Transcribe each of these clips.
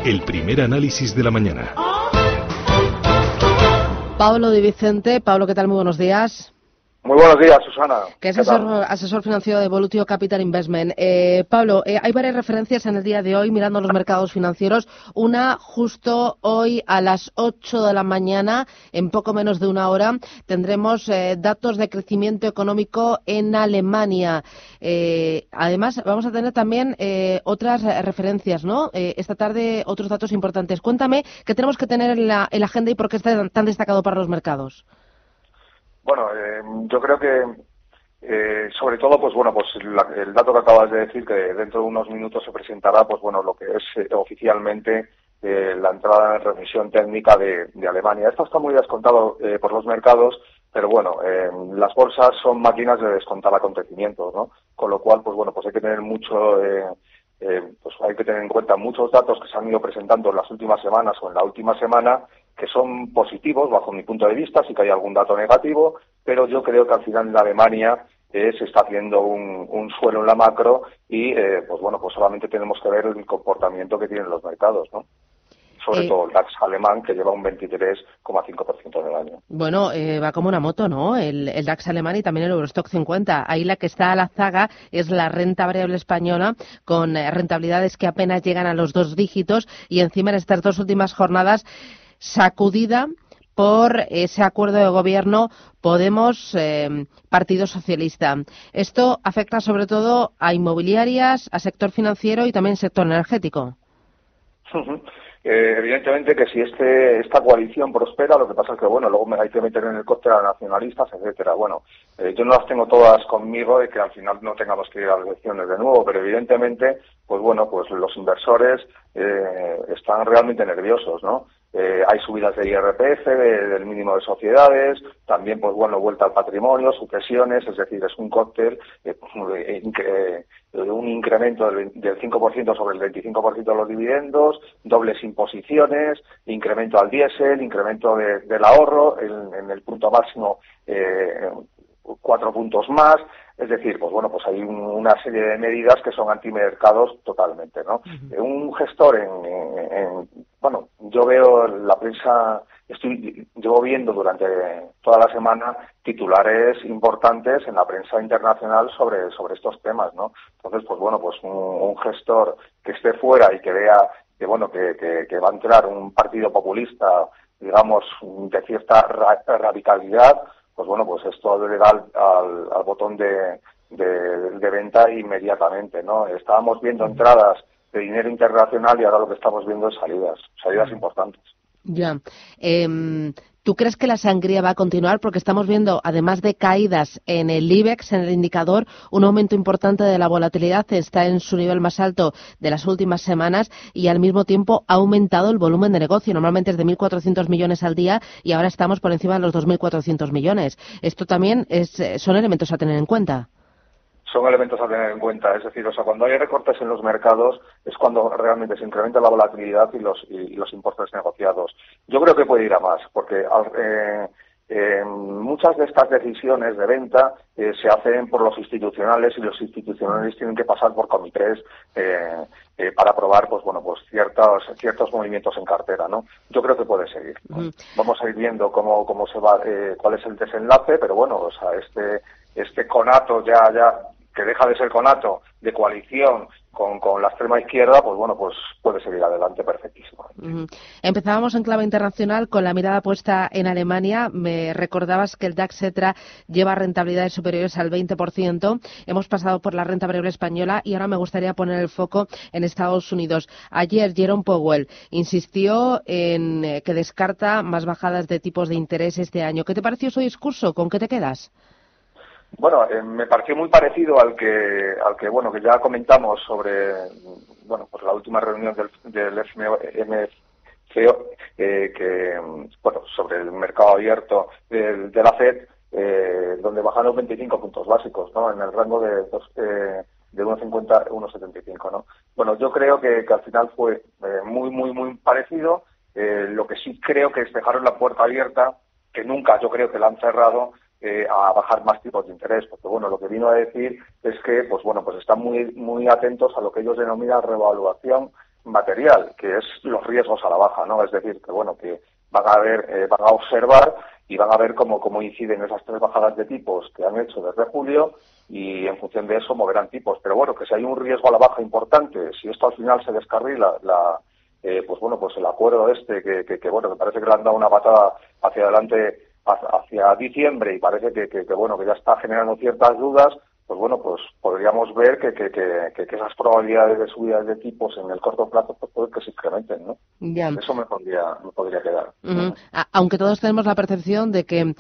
el primer análisis de la mañana. Pablo Di Vicente. Pablo, ¿qué tal? Muy buenos días. Muy buenos días, Susana. Que es asesor financiero de Evolutio Capital Investment. Pablo, hay varias referencias en el día de hoy mirando los mercados financieros. Una, justo hoy a las 8 de la mañana, en poco menos de una hora, tendremos datos de crecimiento económico en Alemania. Además, vamos a tener también otras referencias, ¿no? Esta tarde, otros datos importantes. Cuéntame qué tenemos que tener en la agenda y por qué está tan destacado para los mercados. Bueno, yo creo que sobre todo, pues bueno, pues el dato que acabas de decir, que dentro de unos minutos se presentará, pues bueno, lo que es oficialmente la entrada en revisión técnica de Alemania. Esto está muy descontado por los mercados, pero bueno, las bolsas son máquinas de descontar acontecimientos, ¿no? Con lo cual, pues bueno, pues hay que tener pues hay que tener en cuenta muchos datos que se han ido presentando en las últimas semanas o en la última semana, que son positivos bajo mi punto de vista. Sí que hay algún dato negativo, pero yo creo que al final en Alemania se está haciendo un suelo en la macro y pues bueno, pues solamente tenemos que ver el comportamiento que tienen los mercados, ¿no? Sobre todo el DAX alemán, que lleva un 23,5% del año. Bueno, va como una moto, ¿no? El DAX alemán y también el Eurostock 50. Ahí la que está a la zaga es la renta variable española, con rentabilidades que apenas llegan a los 2 dígitos, y encima en estas 2 últimas jornadas sacudida por ese acuerdo de gobierno Podemos-Partido Socialista. Esto afecta sobre todo a inmobiliarias, a sector financiero y también sector energético. Evidentemente que si esta coalición prospera, lo que pasa es que, bueno, luego hay que meter en el cóctel a nacionalistas, etcétera. Bueno, yo no las tengo todas conmigo de que al final no tengamos que ir a las elecciones de nuevo, pero evidentemente, pues bueno, pues los inversores están realmente nerviosos, ¿no? Hay subidas de IRPF, del mínimo de sociedades, también, pues bueno, vuelta al patrimonio, sucesiones, es decir, es un cóctel, un incremento del 5% sobre el 25% de los dividendos, dobles imposiciones, incremento al diésel, incremento del ahorro, en el punto máximo 4 puntos más. Es decir, pues bueno, pues hay una serie de medidas que son antimercados totalmente, ¿no? Uh-huh. Un gestor bueno, yo veo la prensa, llevo viendo durante toda la semana titulares importantes en la prensa internacional sobre estos temas, ¿no? Entonces, pues bueno, pues un gestor que esté fuera y que vea que bueno, que va a entrar un partido populista, digamos, de cierta radicalidad, pues bueno, pues esto le da al botón de venta inmediatamente, ¿no? Estábamos viendo entradas de dinero internacional y ahora lo que estamos viendo es salidas importantes. Ya. ¿Tú crees que la sangría va a continuar? Porque estamos viendo, además de caídas en el IBEX, en el indicador, un aumento importante de la volatilidad. Está en su nivel más alto de las últimas semanas y al mismo tiempo ha aumentado el volumen de negocio. Normalmente es de 1.400 millones al día y ahora estamos por encima de los 2.400 millones. Esto también son elementos a tener en cuenta. Son elementos a tener en cuenta, es decir, o sea, cuando hay recortes en los mercados es cuando realmente se incrementa la volatilidad y los importes negociados. Yo creo que puede ir a más, porque muchas de estas decisiones de venta se hacen por los institucionales y los institucionales tienen que pasar por comités para aprobar, pues bueno, pues ciertos movimientos en cartera, ¿no? Yo creo que puede seguir, ¿no? Uh-huh. Vamos a ir viendo cómo se va, cuál es el desenlace, pero bueno, o sea, este conato ya que deja de ser conato de coalición con la extrema izquierda, pues bueno, pues puede seguir adelante perfectísimo. Uh-huh. Empezábamos en clave internacional con la mirada puesta en Alemania. Me recordabas que el DAX Xetra lleva rentabilidades superiores al 20%. Hemos pasado por la renta variable española y ahora me gustaría poner el foco en Estados Unidos. Ayer Jerome Powell insistió en que descarta más bajadas de tipos de interés este año. ¿Qué te pareció su discurso? ¿Con qué te quedas? Bueno, me pareció muy parecido al que bueno, que ya comentamos sobre, bueno, pues la última reunión del FMCO, bueno, sobre el mercado abierto de la FED, donde bajaron 25 puntos básicos, ¿no? En el rango de 1,50 a 1,75, ¿no? Bueno, yo creo que al final fue muy parecido. Lo que sí creo que es dejaron la puerta abierta, que nunca yo creo que la han cerrado, a bajar más tipos de interés, porque bueno, lo que vino a decir es que pues bueno, pues están muy atentos a lo que ellos denominan revaluación material, que es los riesgos a la baja, ¿no? Es decir, que bueno, que van a observar y van a ver cómo inciden esas 3 bajadas de tipos que han hecho desde julio, y en función de eso moverán tipos. Pero bueno, que si hay un riesgo a la baja importante, si esto al final se descarrila, pues el acuerdo que parece que le han dado una patada hacia adelante hacia diciembre, y parece que ya está generando ciertas dudas, pues bueno, pues podríamos ver que esas probabilidades de subidas de tipos en el corto plazo pues puede que se incrementen, ¿no? Ya. Eso me podría quedar. Uh-huh. Aunque todos tenemos la percepción de que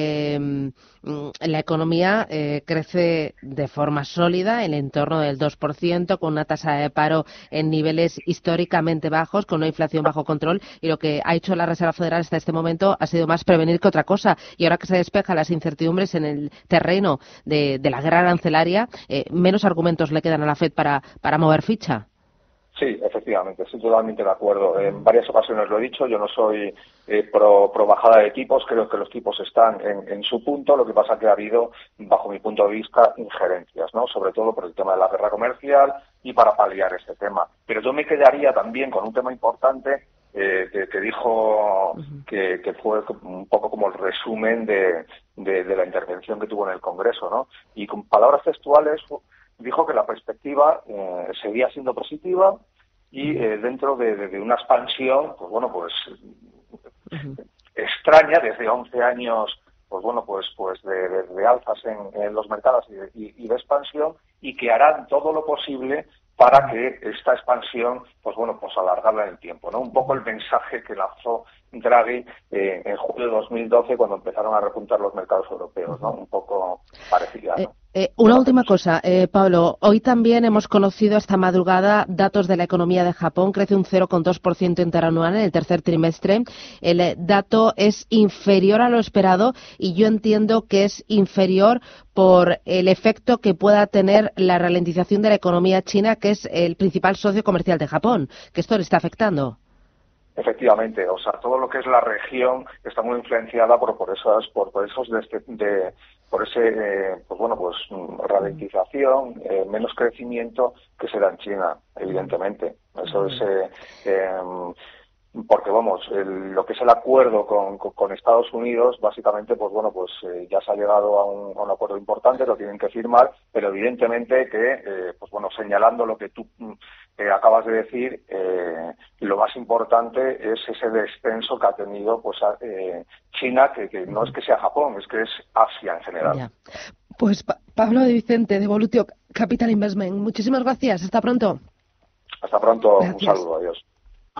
la economía crece de forma sólida, en el entorno del 2%, con una tasa de paro en niveles históricamente bajos, con una inflación bajo control, y lo que ha hecho la Reserva Federal hasta este momento ha sido más prevenir que otra cosa. Y ahora que se despejan las incertidumbres en el terreno de la guerra arancelaria, menos argumentos le quedan a la FED para mover ficha. Sí, efectivamente, estoy totalmente de acuerdo. En varias ocasiones lo he dicho, yo no soy pro bajada de tipos, creo que los tipos están en su punto, lo que pasa que ha habido, bajo mi punto de vista, injerencias, ¿no? Sobre todo por el tema de la guerra comercial y para paliar este tema. Pero yo me quedaría también con un tema importante que dijo, que fue un poco como el resumen de la intervención que tuvo en el Congreso, ¿no? Y con palabras textuales dijo que la perspectiva seguía siendo positiva y dentro de una expansión, extraña desde 11 años, de alzas en los mercados y de expansión, y que harán todo lo posible para que esta expansión, alargarla en el tiempo, ¿no? Un poco el mensaje que lanzó Draghi en julio de 2012 cuando empezaron a repuntar los mercados europeos, ¿no? Un poco parecida, ¿no? Una última cosa, Pablo. Hoy también hemos conocido esta madrugada datos de la economía de Japón. Crece un 0,2% interanual en el tercer trimestre. El dato es inferior a lo esperado, y yo entiendo que es inferior por el efecto que pueda tener la ralentización de la economía china, que es el principal socio comercial de Japón, que esto le está afectando. Efectivamente, o sea, todo lo que es la región está muy influenciada por ralentización, menos crecimiento que se da en China, evidentemente. Eso es porque lo que es el acuerdo con Estados Unidos, básicamente, ya se ha llegado a un acuerdo importante, lo tienen que firmar, pero evidentemente que, señalando lo que tú acabas de decir, lo más importante es ese descenso que ha tenido China, que no es que sea Japón, es que es Asia en general. Ya. Pues Pablo de Vicente, de Volutio Capital Investment, muchísimas gracias. Hasta pronto. Hasta pronto. Gracias. Un saludo. Adiós.